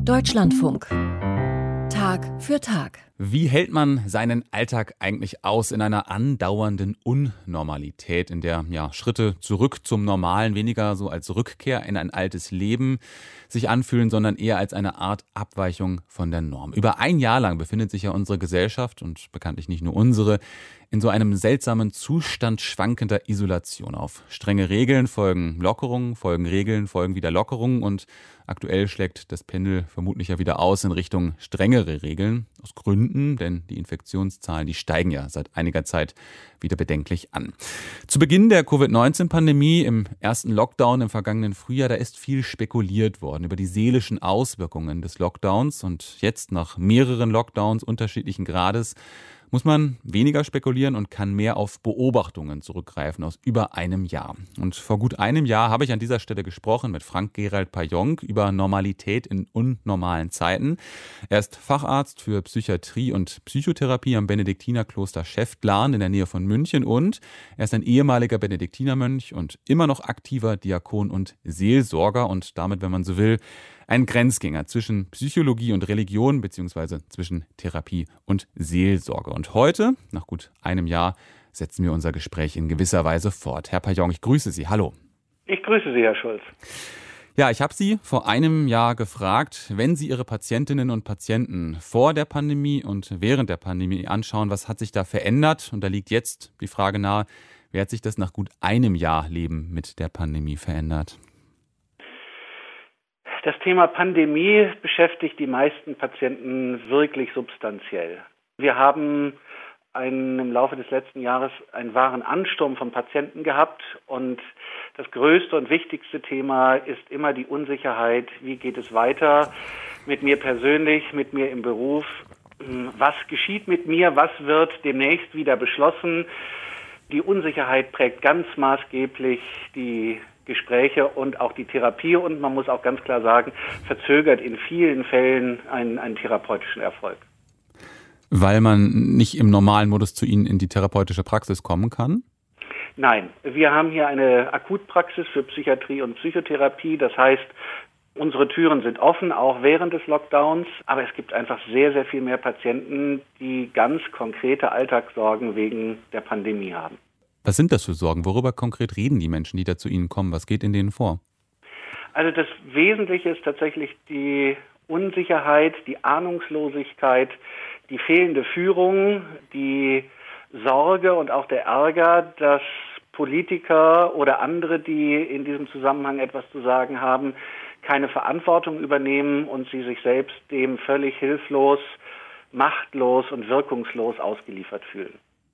Deutschlandfunk. Tag für Tag. Wie hält man seinen Alltag eigentlich aus in einer andauernden Unnormalität, in der Schritte zurück zum Normalen weniger so als Rückkehr in ein altes Leben sich anfühlen, sondern eher als eine Art Abweichung von der Norm? Über ein Jahr lang befindet sich ja unsere Gesellschaft und bekanntlich nicht nur unsere in so einem seltsamen Zustand schwankender Isolation. Auf strenge Regeln folgen Lockerungen, folgen Regeln, folgen wieder Lockerungen und aktuell schlägt das Pendel vermutlich ja wieder aus in Richtung strengere Regeln. Aus Gründen, denn die Infektionszahlen, die steigen ja seit einiger Zeit wieder bedenklich an. Zu Beginn der Covid-19-Pandemie, im ersten Lockdown im vergangenen Frühjahr, da ist viel spekuliert worden über die seelischen Auswirkungen des Lockdowns. Und jetzt, nach mehreren Lockdowns unterschiedlichen Grades, muss man weniger spekulieren und kann mehr auf Beobachtungen zurückgreifen aus über einem Jahr. Und vor gut einem Jahr habe ich an dieser Stelle gesprochen mit Frank-Gerald Pajonk über Normalität in unnormalen Zeiten. Er ist Facharzt für Psychiatrie und Psychotherapie am Benediktinerkloster Schäftlarn in der Nähe von München und er ist ein ehemaliger Benediktinermönch und immer noch aktiver Diakon und Seelsorger und damit, wenn man so will, ein Grenzgänger zwischen Psychologie und Religion beziehungsweise zwischen Therapie und Seelsorge. Und heute, nach gut einem Jahr, setzen wir unser Gespräch in gewisser Weise fort. Herr Pajonk, ich grüße Sie. Hallo. Ich grüße Sie, Herr Schulz. Ja, ich habe Sie vor einem Jahr gefragt, wenn Sie Ihre Patientinnen und Patienten vor der Pandemie und während der Pandemie anschauen, was hat sich da verändert? Und da liegt jetzt die Frage nahe, wie hat sich das nach gut einem Jahr Leben mit der Pandemie verändert? Das Thema Pandemie beschäftigt die meisten Patienten wirklich substanziell. Wir haben im Laufe des letzten Jahres einen wahren Ansturm von Patienten gehabt und das größte und wichtigste Thema ist immer die Unsicherheit, wie geht es weiter mit mir persönlich, mit mir im Beruf, was geschieht mit mir, was wird demnächst wieder beschlossen. Die Unsicherheit prägt ganz maßgeblich die Gespräche und auch die Therapie und man muss auch ganz klar sagen, verzögert in vielen Fällen einen therapeutischen Erfolg. Weil man nicht im normalen Modus zu Ihnen in die therapeutische Praxis kommen kann? Nein, wir haben hier eine Akutpraxis für Psychiatrie und Psychotherapie. Das heißt, unsere Türen sind offen, auch während des Lockdowns. Aber es gibt einfach sehr, sehr viel mehr Patienten, die ganz konkrete Alltagssorgen wegen der Pandemie haben. Was sind das für Sorgen? Worüber konkret reden die Menschen, die da zu Ihnen kommen? Was geht in denen vor? Also das Wesentliche ist tatsächlich die Unsicherheit, die Ahnungslosigkeit, die fehlende Führung, die Sorge und auch der Ärger, dass Politiker oder andere, die in diesem Zusammenhang etwas zu sagen haben, keine Verantwortung übernehmen und sie sich selbst dem völlig hilflos, machtlos und wirkungslos ausgeliefert fühlen.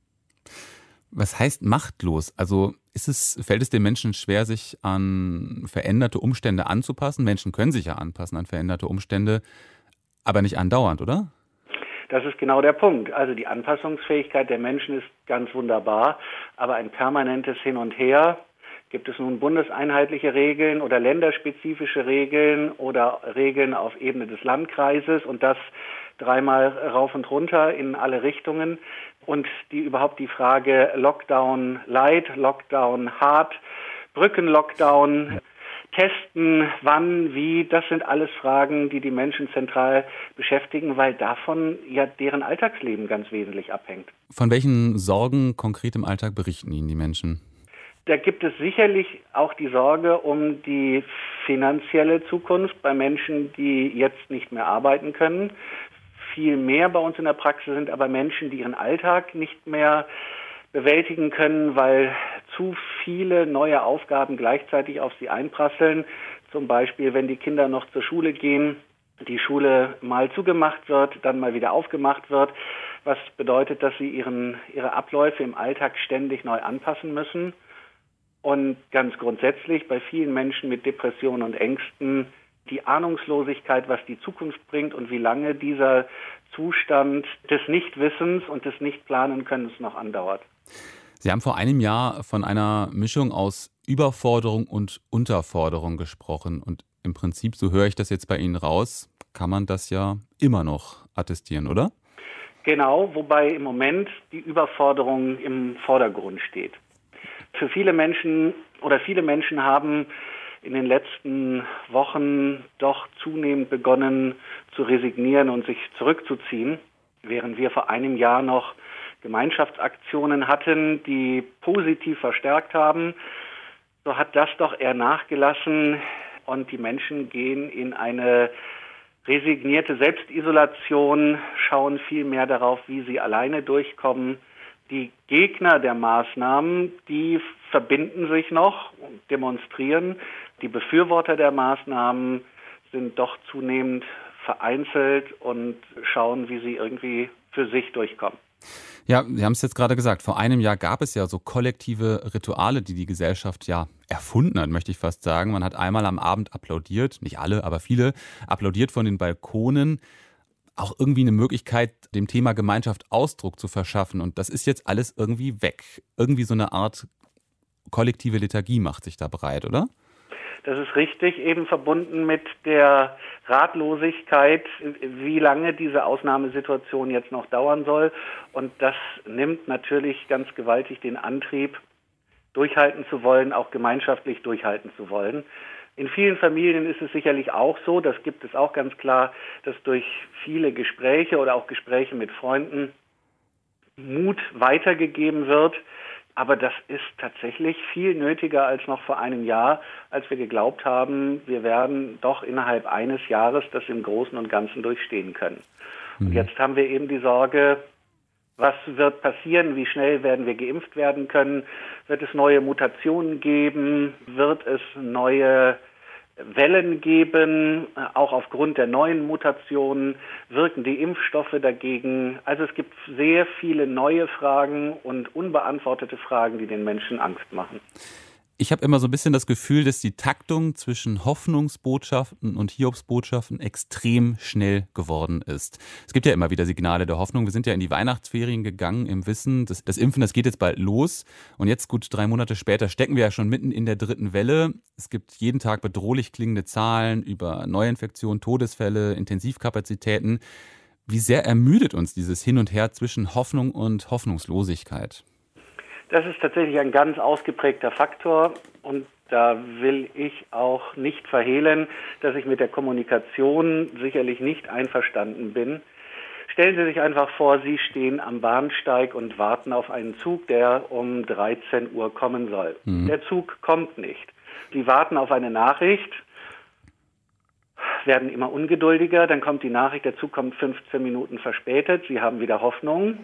Was heißt machtlos? Also fällt es den Menschen schwer, sich an veränderte Umstände anzupassen? Menschen können sich ja anpassen an veränderte Umstände, aber nicht andauernd, oder? Das ist genau der Punkt. Also die Anpassungsfähigkeit der Menschen ist ganz wunderbar, aber ein permanentes Hin und Her. Gibt es nun bundeseinheitliche Regeln oder länderspezifische Regeln oder Regeln auf Ebene des Landkreises und das dreimal rauf und runter in alle Richtungen? Und die Frage Lockdown light, Lockdown hart, Brückenlockdown, Testen, wann, wie, das sind alles Fragen, die die Menschen zentral beschäftigen, weil davon ja deren Alltagsleben ganz wesentlich abhängt. Von welchen Sorgen konkret im Alltag berichten Ihnen die Menschen? Da gibt es sicherlich auch die Sorge um die finanzielle Zukunft bei Menschen, die jetzt nicht mehr arbeiten können. Viel mehr bei uns in der Praxis sind aber Menschen, die ihren Alltag nicht mehr bewältigen können, weil zu viele neue Aufgaben gleichzeitig auf sie einprasseln. Zum Beispiel, wenn die Kinder noch zur Schule gehen, die Schule mal zugemacht wird, dann mal wieder aufgemacht wird, was bedeutet, dass sie ihre Abläufe im Alltag ständig neu anpassen müssen. Und ganz grundsätzlich bei vielen Menschen mit Depressionen und Ängsten die Ahnungslosigkeit, was die Zukunft bringt und wie lange dieser Zustand des Nichtwissens und des Nichtplanenkönnens noch andauert. Sie haben vor einem Jahr von einer Mischung aus Überforderung und Unterforderung gesprochen. Und im Prinzip, so höre ich das jetzt bei Ihnen raus, kann man das ja immer noch attestieren, oder? Genau, wobei im Moment die Überforderung im Vordergrund steht. Viele Menschen haben in den letzten Wochen doch zunehmend begonnen zu resignieren und sich zurückzuziehen, während wir vor einem Jahr noch Gemeinschaftsaktionen hatten, die positiv verstärkt haben. So hat das doch eher nachgelassen und die Menschen gehen in eine resignierte Selbstisolation, schauen viel mehr darauf, wie sie alleine durchkommen. Die Gegner der Maßnahmen, die verbinden sich noch und demonstrieren. Die Befürworter der Maßnahmen sind doch zunehmend vereinzelt und schauen, wie sie irgendwie für sich durchkommen. Ja, Sie haben es jetzt gerade gesagt, vor einem Jahr gab es ja so kollektive Rituale, die die Gesellschaft ja erfunden hat, möchte ich fast sagen. Man hat einmal am Abend applaudiert, nicht alle, aber viele, applaudiert von den Balkonen. Auch irgendwie eine Möglichkeit, dem Thema Gemeinschaft Ausdruck zu verschaffen. Und das ist jetzt alles irgendwie weg. Irgendwie so eine Art kollektive Lethargie macht sich da breit, oder? Das ist richtig, eben verbunden mit der Ratlosigkeit, wie lange diese Ausnahmesituation jetzt noch dauern soll. Und das nimmt natürlich ganz gewaltig den Antrieb, durchhalten zu wollen, auch gemeinschaftlich durchhalten zu wollen. In vielen Familien ist es sicherlich auch so, das gibt es auch ganz klar, dass durch viele Gespräche oder auch Gespräche mit Freunden Mut weitergegeben wird. Aber das ist tatsächlich viel nötiger als noch vor einem Jahr, als wir geglaubt haben, wir werden doch innerhalb eines Jahres das im Großen und Ganzen durchstehen können. Und jetzt haben wir eben die Sorge, was wird passieren, wie schnell werden wir geimpft werden können, wird es neue Mutationen geben, wird es neue Wellen geben, auch aufgrund der neuen Mutationen wirken die Impfstoffe dagegen. Also es gibt sehr viele neue Fragen und unbeantwortete Fragen, die den Menschen Angst machen. Ich habe immer so ein bisschen das Gefühl, dass die Taktung zwischen Hoffnungsbotschaften und Hiobsbotschaften extrem schnell geworden ist. Es gibt ja immer wieder Signale der Hoffnung. Wir sind ja in die Weihnachtsferien gegangen im Wissen, das Impfen, das geht jetzt bald los. Und jetzt, gut 3 Monate später, stecken wir ja schon mitten in der 3. Welle. Es gibt jeden Tag bedrohlich klingende Zahlen über Neuinfektionen, Todesfälle, Intensivkapazitäten. Wie sehr ermüdet uns dieses Hin und Her zwischen Hoffnung und Hoffnungslosigkeit? Das ist tatsächlich ein ganz ausgeprägter Faktor und da will ich auch nicht verhehlen, dass ich mit der Kommunikation sicherlich nicht einverstanden bin. Stellen Sie sich einfach vor, Sie stehen am Bahnsteig und warten auf einen Zug, der um 13 Uhr kommen soll. Der Zug kommt nicht. Sie warten auf eine Nachricht, werden immer ungeduldiger, dann kommt die Nachricht, der Zug kommt 15 Minuten verspätet, Sie haben wieder Hoffnung.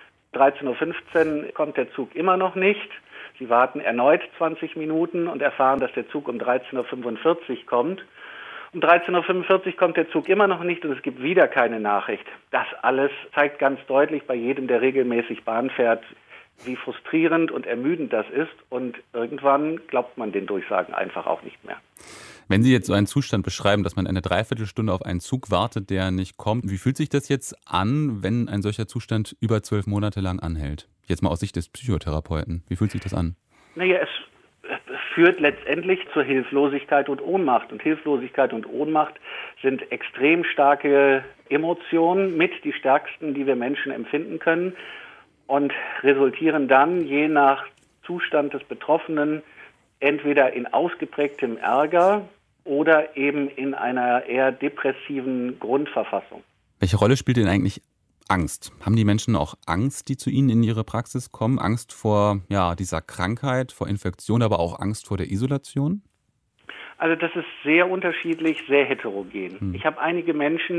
13.15 Uhr kommt der Zug immer noch nicht. Sie warten erneut 20 Minuten und erfahren, dass der Zug um 13.45 Uhr kommt. Um 13.45 Uhr kommt der Zug immer noch nicht und es gibt wieder keine Nachricht. Das alles zeigt ganz deutlich bei jedem, der regelmäßig Bahn fährt, wie frustrierend und ermüdend das ist. Und irgendwann glaubt man den Durchsagen einfach auch nicht mehr. Wenn Sie jetzt so einen Zustand beschreiben, dass man eine Dreiviertelstunde auf einen Zug wartet, der nicht kommt, wie fühlt sich das jetzt an, wenn ein solcher Zustand über 12 Monate lang anhält? Jetzt mal aus Sicht des Psychotherapeuten. Wie fühlt sich das an? Naja, es führt letztendlich zur Hilflosigkeit und Ohnmacht. Und Hilflosigkeit und Ohnmacht sind extrem starke Emotionen, mit die stärksten, die wir Menschen empfinden können und resultieren dann je nach Zustand des Betroffenen entweder in ausgeprägtem Ärger oder eben in einer eher depressiven Grundverfassung. Welche Rolle spielt denn eigentlich Angst? Haben die Menschen auch Angst, die zu Ihnen in ihre Praxis kommen? Angst vor dieser Krankheit, vor Infektion, aber auch Angst vor der Isolation? Also das ist sehr unterschiedlich, sehr heterogen. Ich habe einige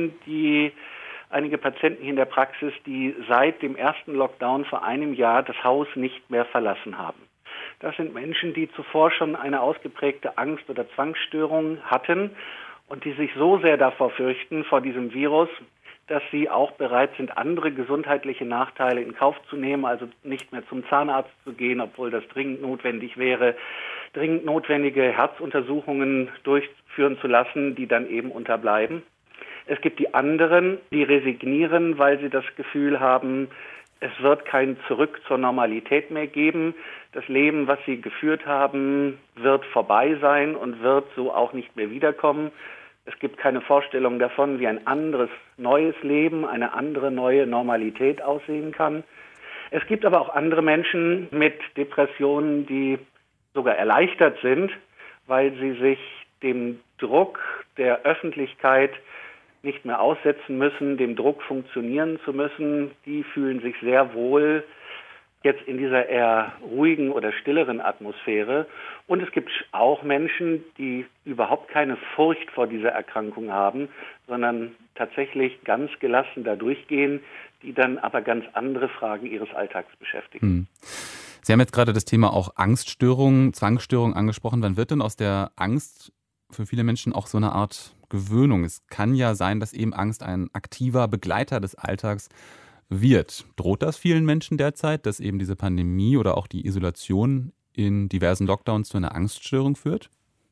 Patienten hier in der Praxis, die seit dem ersten Lockdown vor einem Jahr das Haus nicht mehr verlassen haben. Das sind Menschen, die zuvor schon eine ausgeprägte Angst- oder Zwangsstörung hatten und die sich so sehr davor fürchten, vor diesem Virus, dass sie auch bereit sind, andere gesundheitliche Nachteile in Kauf zu nehmen, also nicht mehr zum Zahnarzt zu gehen, obwohl das dringend notwendig wäre, dringend notwendige Herzuntersuchungen durchführen zu lassen, die dann eben unterbleiben. Es gibt die anderen, die resignieren, weil sie das Gefühl haben, es wird kein Zurück zur Normalität mehr geben. Das Leben, was sie geführt haben, wird vorbei sein und wird so auch nicht mehr wiederkommen. Es gibt keine Vorstellung davon, wie ein anderes, neues Leben, eine andere, neue Normalität aussehen kann. Es gibt aber auch andere Menschen mit Depressionen, die sogar erleichtert sind, weil sie sich dem Druck der Öffentlichkeit nicht mehr aussetzen müssen, dem Druck funktionieren zu müssen, die fühlen sich sehr wohl jetzt in dieser eher ruhigen oder stilleren Atmosphäre. Und es gibt auch Menschen, die überhaupt keine Furcht vor dieser Erkrankung haben, sondern tatsächlich ganz gelassen da durchgehen, die dann aber ganz andere Fragen ihres Alltags beschäftigen. Sie haben jetzt gerade das Thema auch Angststörungen, Zwangsstörungen angesprochen. Wann wird denn aus der Angst für viele Menschen auch so eine Art Gewöhnung? Es kann ja sein, dass eben Angst ein aktiver Begleiter des Alltags wird. Droht das vielen Menschen derzeit, dass eben diese Pandemie oder auch die Isolation in diversen Lockdowns zu einer Angststörung führt?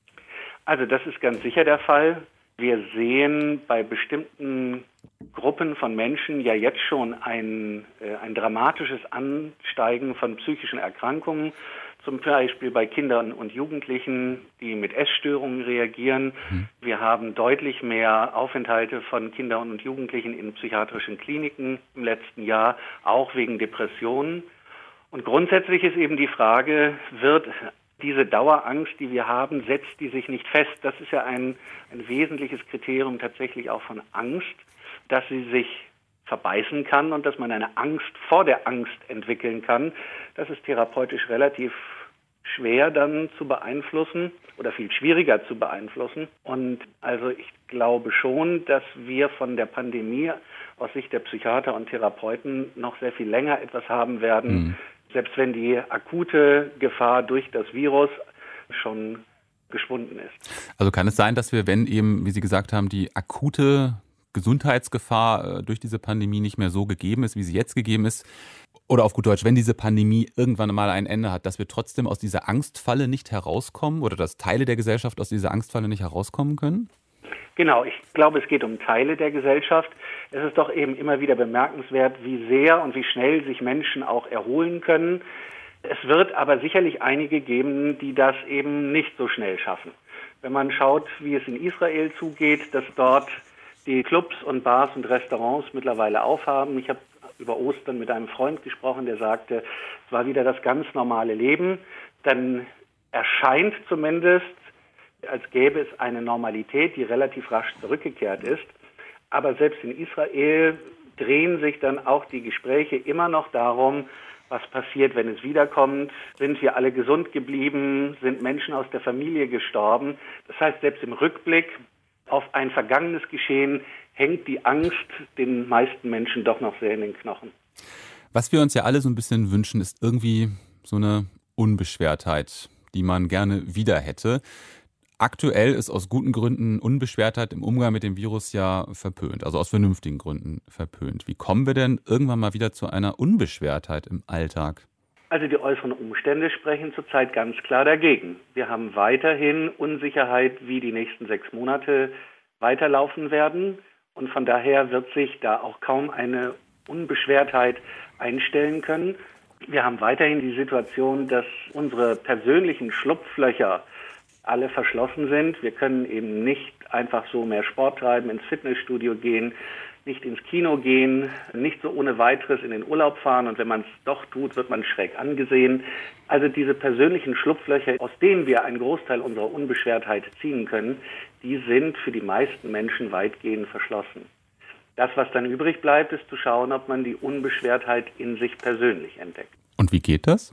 Also das ist ganz sicher der Fall. Wir sehen bei bestimmten Gruppen von Menschen ja jetzt schon ein dramatisches Ansteigen von psychischen Erkrankungen, zum Beispiel bei Kindern und Jugendlichen, die mit Essstörungen reagieren. Wir haben deutlich mehr Aufenthalte von Kindern und Jugendlichen in psychiatrischen Kliniken im letzten Jahr, auch wegen Depressionen. Und grundsätzlich ist eben die Frage, wird diese Dauerangst, die wir haben, setzt die sich nicht fest? Das ist ja ein wesentliches Kriterium tatsächlich auch von Angst, dass sie sich verbeißen kann und dass man eine Angst vor der Angst entwickeln kann. Das ist therapeutisch relativ schwer dann zu beeinflussen oder viel schwieriger zu beeinflussen. Und also ich glaube schon, dass wir von der Pandemie aus Sicht der Psychiater und Therapeuten noch sehr viel länger etwas haben werden, selbst wenn die akute Gefahr durch das Virus schon geschwunden ist. Also kann es sein, dass wir, wenn eben, wie Sie gesagt haben, die akute Gesundheitsgefahr durch diese Pandemie nicht mehr so gegeben ist, wie sie jetzt gegeben ist, oder auf gut Deutsch, wenn diese Pandemie irgendwann mal ein Ende hat, dass wir trotzdem aus dieser Angstfalle nicht herauskommen oder dass Teile der Gesellschaft aus dieser Angstfalle nicht herauskommen können? Genau, ich glaube, es geht um Teile der Gesellschaft. Es ist doch eben immer wieder bemerkenswert, wie sehr und wie schnell sich Menschen auch erholen können. Es wird aber sicherlich einige geben, die das eben nicht so schnell schaffen. Wenn man schaut, wie es in Israel zugeht, dass dort die Clubs und Bars und Restaurants mittlerweile aufhaben. Ich habe über Ostern mit einem Freund gesprochen, der sagte, es war wieder das ganz normale Leben. Dann erscheint zumindest, als gäbe es eine Normalität, die relativ rasch zurückgekehrt ist. Aber selbst in Israel drehen sich dann auch die Gespräche immer noch darum, was passiert, wenn es wiederkommt. Sind wir alle gesund geblieben? Sind Menschen aus der Familie gestorben? Das heißt, selbst im Rückblick auf ein vergangenes Geschehen hängt die Angst den meisten Menschen doch noch sehr in den Knochen. Was wir uns ja alle so ein bisschen wünschen, ist irgendwie so eine Unbeschwertheit, die man gerne wieder hätte. Aktuell ist aus guten Gründen Unbeschwertheit im Umgang mit dem Virus ja verpönt, also aus vernünftigen Gründen verpönt. Wie kommen wir denn irgendwann mal wieder zu einer Unbeschwertheit im Alltag? Also die äußeren Umstände sprechen zurzeit ganz klar dagegen. Wir haben weiterhin Unsicherheit, wie die nächsten 6 Monate weiterlaufen werden. Und von daher wird sich da auch kaum eine Unbeschwertheit einstellen können. Wir haben weiterhin die Situation, dass unsere persönlichen Schlupflöcher alle verschlossen sind. Wir können eben nicht einfach so mehr Sport treiben, ins Fitnessstudio gehen, nicht ins Kino gehen, nicht so ohne weiteres in den Urlaub fahren. Und wenn man es doch tut, wird man schräg angesehen. Also diese persönlichen Schlupflöcher, aus denen wir einen Großteil unserer Unbeschwertheit ziehen können, die sind für die meisten Menschen weitgehend verschlossen. Das, was dann übrig bleibt, ist zu schauen, ob man die Unbeschwertheit in sich persönlich entdeckt. Und wie geht das?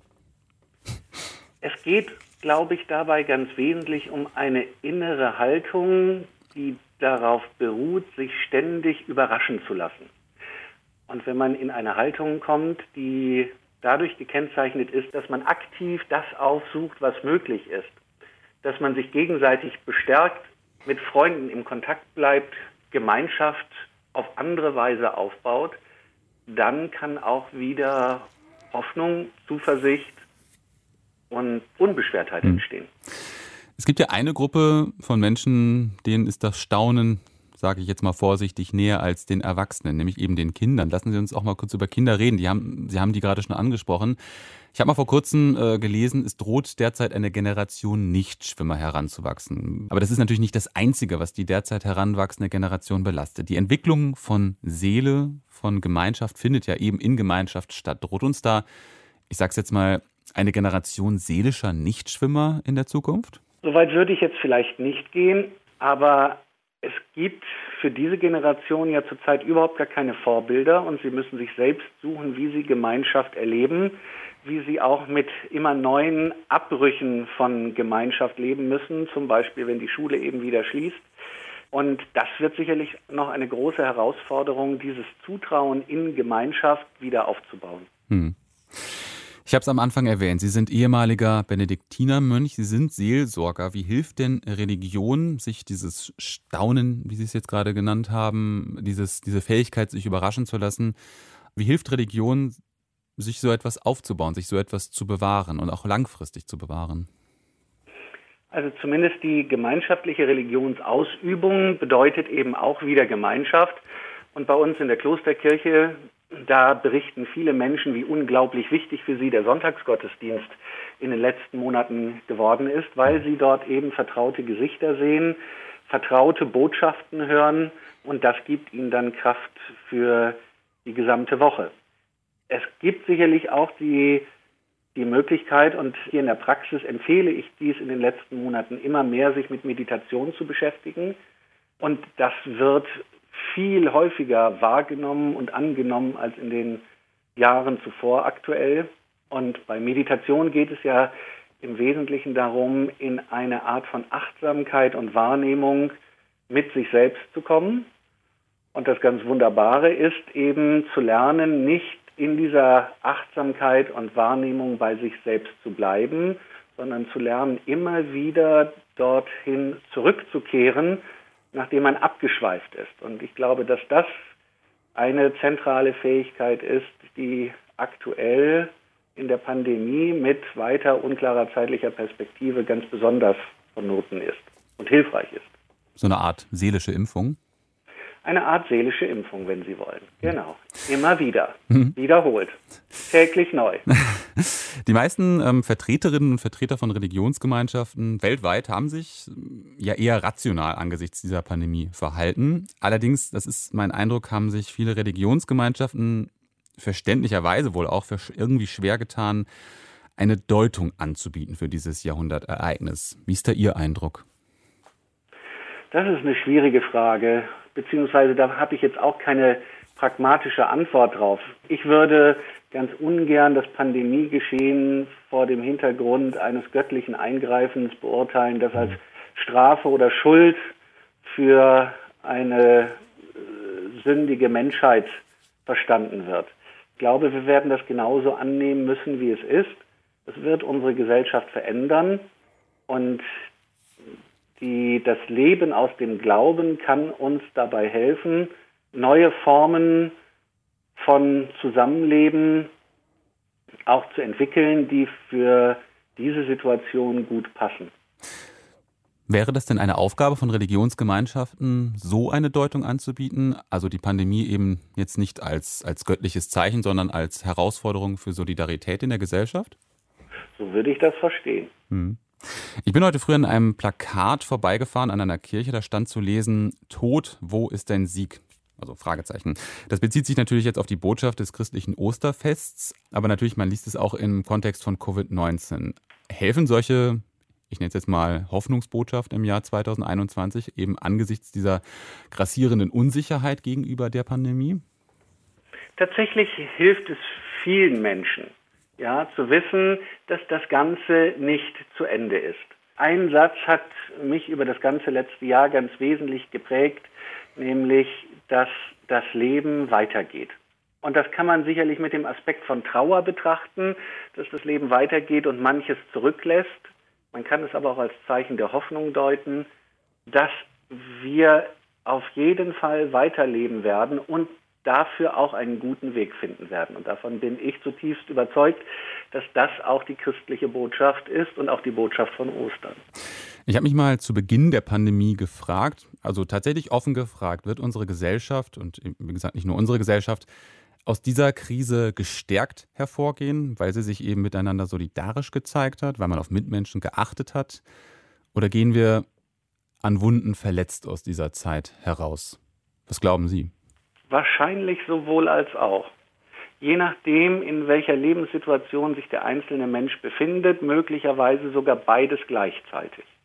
Es geht, glaube ich, dabei ganz wesentlich um eine innere Haltung, die darauf beruht, sich ständig überraschen zu lassen. Und wenn man in eine Haltung kommt, die dadurch gekennzeichnet ist, dass man aktiv das aufsucht, was möglich ist, dass man sich gegenseitig bestärkt, mit Freunden im Kontakt bleibt, Gemeinschaft auf andere Weise aufbaut, dann kann auch wieder Hoffnung, Zuversicht und Unbeschwertheit entstehen. Es gibt ja eine Gruppe von Menschen, denen ist das Staunen, sage ich jetzt mal vorsichtig, näher als den Erwachsenen, nämlich eben den Kindern. Lassen Sie uns auch mal kurz über Kinder reden. Sie haben die gerade schon angesprochen. Ich habe mal vor kurzem gelesen, es droht derzeit eine Generation Nichtschwimmer heranzuwachsen. Aber das ist natürlich nicht das Einzige, was die derzeit heranwachsende Generation belastet. Die Entwicklung von Seele, von Gemeinschaft findet ja eben in Gemeinschaft statt. Droht uns da, ich sage es jetzt mal, eine Generation seelischer Nichtschwimmer in der Zukunft? Soweit würde ich jetzt vielleicht nicht gehen, aber es gibt für diese Generation ja zurzeit überhaupt gar keine Vorbilder und sie müssen sich selbst suchen, wie sie Gemeinschaft erleben, wie sie auch mit immer neuen Abbrüchen von Gemeinschaft leben müssen, zum Beispiel wenn die Schule eben wieder schließt. Und das wird sicherlich noch eine große Herausforderung, dieses Zutrauen in Gemeinschaft wieder aufzubauen. Ich habe es am Anfang erwähnt, Sie sind ehemaliger Benediktinermönch, Sie sind Seelsorger. Wie hilft denn Religion, sich dieses Staunen, wie Sie es jetzt gerade genannt haben, diese Fähigkeit, sich überraschen zu lassen, wie hilft Religion, sich so etwas aufzubauen, sich so etwas zu bewahren und auch langfristig zu bewahren? Also zumindest die gemeinschaftliche Religionsausübung bedeutet eben auch wieder Gemeinschaft. Und bei uns in der Klosterkirche, da berichten viele Menschen, wie unglaublich wichtig für sie der Sonntagsgottesdienst in den letzten Monaten geworden ist, weil sie dort eben vertraute Gesichter sehen, vertraute Botschaften hören und das gibt ihnen dann Kraft für die gesamte Woche. Es gibt sicherlich auch die Möglichkeit, und hier in der Praxis empfehle ich dies in den letzten Monaten immer mehr, sich mit Meditation zu beschäftigen. Und das wird viel häufiger wahrgenommen und angenommen als in den Jahren zuvor aktuell. Und bei Meditation geht es ja im Wesentlichen darum, in eine Art von Achtsamkeit und Wahrnehmung mit sich selbst zu kommen. Und das ganz Wunderbare ist eben zu lernen, nicht in dieser Achtsamkeit und Wahrnehmung bei sich selbst zu bleiben, sondern zu lernen, immer wieder dorthin zurückzukehren, nachdem man abgeschweift ist. Und ich glaube, dass das eine zentrale Fähigkeit ist, die aktuell in der Pandemie mit weiter unklarer zeitlicher Perspektive ganz besonders vonnöten ist und hilfreich ist. So eine Art seelische Impfung? Eine Art seelische Impfung, wenn Sie wollen. Genau. Immer wieder. Wiederholt. Täglich neu. Die meisten Vertreterinnen und Vertreter von Religionsgemeinschaften weltweit haben sich ja eher rational angesichts dieser Pandemie verhalten. Allerdings, das ist mein Eindruck, haben sich viele Religionsgemeinschaften verständlicherweise wohl auch irgendwie schwer getan, eine Deutung anzubieten für dieses Jahrhundertereignis. Wie ist da Ihr Eindruck? Das ist eine schwierige Frage, beziehungsweise da habe ich jetzt auch keine pragmatische Antwort drauf. Ich würde ganz ungern das Pandemiegeschehen vor dem Hintergrund eines göttlichen Eingreifens beurteilen, das als Strafe oder Schuld für eine sündige Menschheit verstanden wird. Ich glaube, wir werden das genauso annehmen müssen, wie es ist. Es wird unsere Gesellschaft verändern und das Leben aus dem Glauben kann uns dabei helfen, neue Formen von Zusammenleben auch zu entwickeln, die für diese Situation gut passen. Wäre das denn eine Aufgabe von Religionsgemeinschaften, so eine Deutung anzubieten? Also die Pandemie eben jetzt nicht als göttliches Zeichen, sondern als Herausforderung für Solidarität in der Gesellschaft? So würde ich das verstehen. Ich bin heute früh an einem Plakat vorbeigefahren an einer Kirche, da stand zu lesen: Tod, wo ist dein Sieg? Also Fragezeichen. Das bezieht sich natürlich jetzt auf die Botschaft des christlichen Osterfests, aber natürlich, man liest es auch im Kontext von Covid-19. Helfen solche, ich nenne es jetzt mal Hoffnungsbotschaft im Jahr 2021, eben angesichts dieser grassierenden Unsicherheit gegenüber der Pandemie? Tatsächlich hilft es vielen Menschen, ja, zu wissen, dass das Ganze nicht zu Ende ist. Ein Satz hat mich über das ganze letzte Jahr ganz wesentlich geprägt, nämlich, dass das Leben weitergeht. Und das kann man sicherlich mit dem Aspekt von Trauer betrachten, dass das Leben weitergeht und manches zurücklässt. Man kann es aber auch als Zeichen der Hoffnung deuten, dass wir auf jeden Fall weiterleben werden und dafür auch einen guten Weg finden werden. Und davon bin ich zutiefst überzeugt, dass das auch die christliche Botschaft ist und auch die Botschaft von Ostern. Ich habe mich mal zu Beginn der Pandemie gefragt, also tatsächlich offen gefragt, wird unsere Gesellschaft, und wie gesagt nicht nur unsere Gesellschaft, aus dieser Krise gestärkt hervorgehen, weil sie sich eben miteinander solidarisch gezeigt hat, weil man auf Mitmenschen geachtet hat? Oder gehen wir an Wunden verletzt aus dieser Zeit heraus? Was glauben Sie? Wahrscheinlich sowohl als auch. Je nachdem, in welcher Lebenssituation sich der einzelne Mensch befindet, möglicherweise sogar beides gleichzeitig.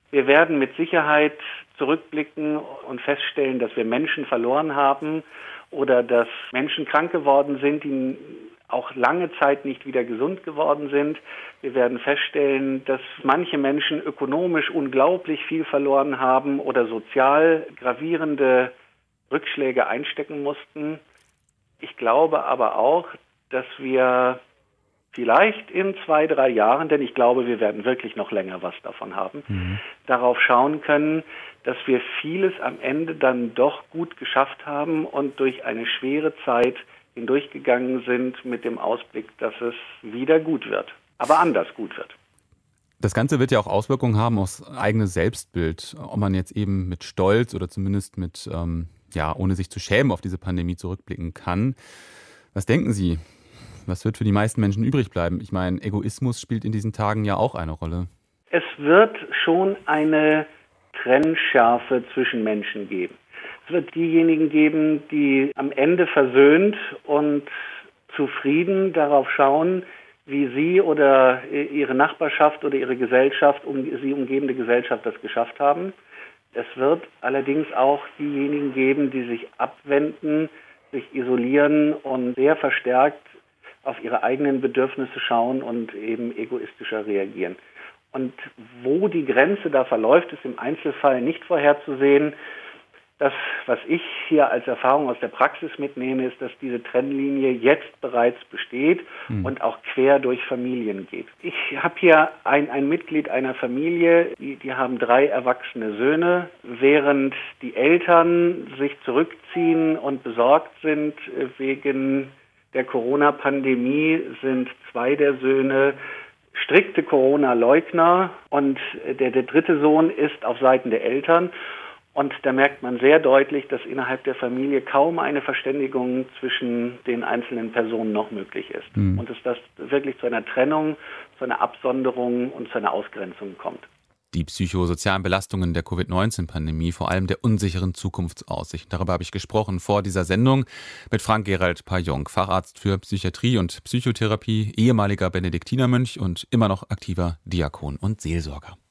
Wir werden mit Sicherheit zurückblicken und feststellen, dass wir Menschen verloren haben oder dass Menschen krank geworden sind, die auch lange Zeit nicht wieder gesund geworden sind. Wir werden feststellen, dass manche Menschen ökonomisch unglaublich viel verloren haben oder sozial gravierende Rückschläge einstecken mussten. Ich glaube aber auch, dass wir vielleicht in 2-3 Jahren, denn ich glaube, wir werden wirklich noch länger was davon haben, darauf schauen können, dass wir vieles am Ende dann doch gut geschafft haben und durch eine schwere Zeit hindurchgegangen sind mit dem Ausblick, dass es wieder gut wird, aber anders gut wird. Das Ganze wird ja auch Auswirkungen haben aufs eigene Selbstbild, ob man jetzt eben mit Stolz oder zumindest mit, ohne sich zu schämen, auf diese Pandemie zurückblicken kann. Was denken Sie? Was wird für die meisten Menschen übrig bleiben? Ich meine, Egoismus spielt in diesen Tagen ja auch eine Rolle. Es wird schon eine Trennschärfe zwischen Menschen geben. Es wird diejenigen geben, die am Ende versöhnt und zufrieden darauf schauen, wie sie oder ihre Nachbarschaft oder ihre Gesellschaft, sie umgebende Gesellschaft das geschafft haben. Es wird allerdings auch diejenigen geben, die sich abwenden, sich isolieren und sehr verstärkt auf ihre eigenen Bedürfnisse schauen und eben egoistischer reagieren. Und wo die Grenze da verläuft, ist im Einzelfall nicht vorherzusehen. Das, was ich hier als Erfahrung aus der Praxis mitnehme, ist, dass diese Trennlinie jetzt bereits besteht und auch quer durch Familien geht. Ich habe hier ein Mitglied einer Familie, die haben 3 erwachsene Söhne. Während die Eltern sich zurückziehen und besorgt sind wegen der Corona-Pandemie, sind 2 der Söhne strikte Corona-Leugner und der 3. Sohn ist auf Seiten der Eltern. Und da merkt man sehr deutlich, dass innerhalb der Familie kaum eine Verständigung zwischen den einzelnen Personen noch möglich ist. Und dass das wirklich zu einer Trennung, zu einer Absonderung und zu einer Ausgrenzung kommt. Die psychosozialen Belastungen der Covid-19-Pandemie, vor allem der unsicheren Zukunftsaussichten. Darüber habe ich gesprochen vor dieser Sendung mit Frank-Gerald Pajong, Facharzt für Psychiatrie und Psychotherapie, ehemaliger Benediktinermönch und immer noch aktiver Diakon und Seelsorger.